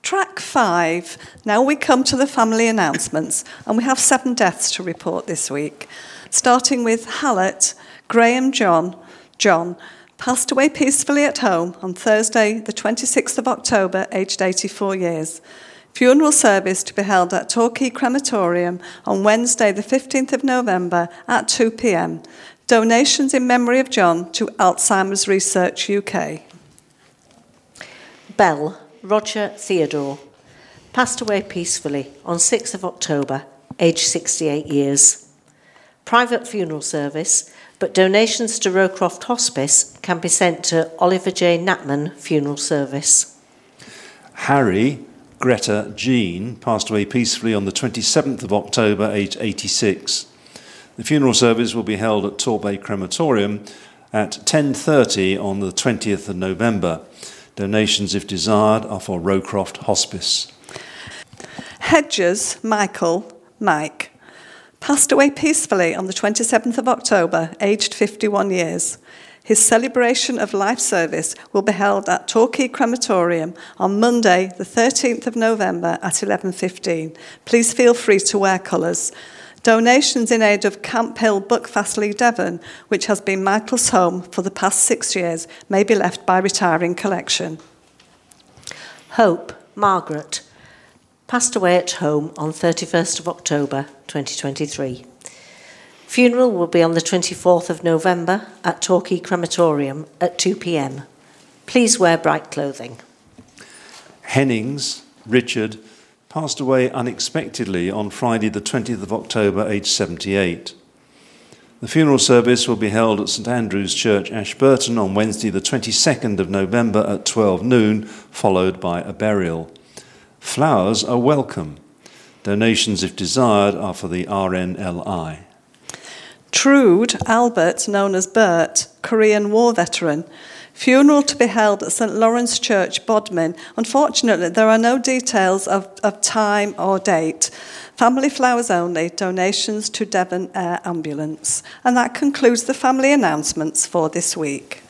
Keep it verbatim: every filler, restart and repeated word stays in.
Track five. Now we come to the family announcements, and we have seven deaths to report this week. Starting with Hallett, Graham John, John, passed away peacefully at home on Thursday, the twenty-sixth of October, aged eighty-four years. Funeral service to be held at Torquay Crematorium on Wednesday, the fifteenth of November at two p.m. Donations in memory of John to Alzheimer's Research U K. Bell, Roger Theodore, passed away peacefully on sixth of October, aged sixty-eight years. Private funeral service, but donations to Rowcroft Hospice can be sent to Oliver J. Natman Funeral Service. Harry, Greta Jean, passed away peacefully on the twenty-seventh of October, aged eighty-six. The funeral service will be held at Torquay Crematorium at ten thirty on the twentieth of November. Donations, if desired, are for Rowcroft Hospice. Hedges, Michael, Mike, passed away peacefully on the twenty-seventh of October, aged fifty-one years. His celebration of life service will be held at Torquay Crematorium on Monday, the thirteenth of November at eleven fifteen. Please feel free to wear colours. Donations in aid of Camp Hill Buckfastleigh, Devon, which has been Michael's home for the past six years, may be left by retiring collection. Hope, Margaret, passed away at home on thirty-first of October twenty twenty-three. Funeral will be on the twenty-fourth of November at Torquay Crematorium at two p.m. Please wear bright clothing. Hennings, Richard, passed away unexpectedly on Friday the twentieth of October, aged seventy-eight. The funeral service will be held at St Andrew's Church, Ashburton on Wednesday the twenty-second of November at twelve noon, followed by a burial. Flowers are welcome. Donations, if desired, are for the R N L I. Trude Albert, known as Bert, Korean War veteran. Funeral to be held at St Lawrence Church, Bodmin. Unfortunately, there are no details of, of time or date. Family flowers only, donations to Devon Air Ambulance. And that concludes the family announcements for this week.